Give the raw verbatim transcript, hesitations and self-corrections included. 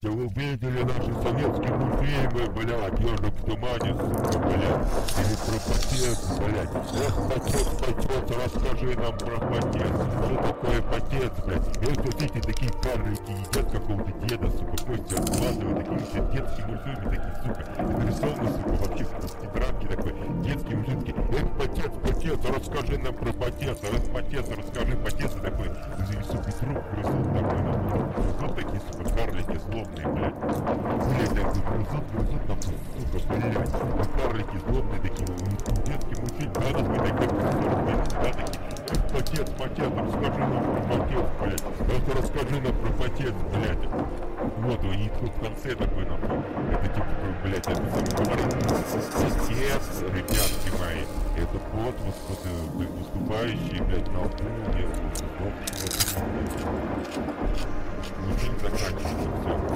Вы видели наши советские мультфильмы, блядь, «Ежик в тумане», сука, блядь, или про потец, блядь. Эх, потец, потец, расскажи нам про потец. Что такое потец, блядь? И вот эти такие карлики едят какого-то деда, сука, кости откладывают, такие все детские мультфильмы, такие, сука, нарисованы, сука, вообще в тетрадке такой, детские мультфильмы. Эх, потец, потец, расскажи нам про потец, эх, потец, расскажи, потец, такой, сука, труп грызут такой, грызут такие, сука, карлики злобные, блядь. Блядь, я говорю, грызут, грызут, там, сука, блядь, карлики злобные такие, детские мультфильмы, надо быть таким, да, такие, эх, потец, потец, расскажи нам про потец, блядь, эх, расскажи нам про потец, блядь. Вот, и тут в конце такой, нахуй, это типа, такой, блядь, это самый говорит, потец, ребятки мои, это кот, выступающий, блядь, на албуме, в общем, вот, мультфильм заканчивается, все.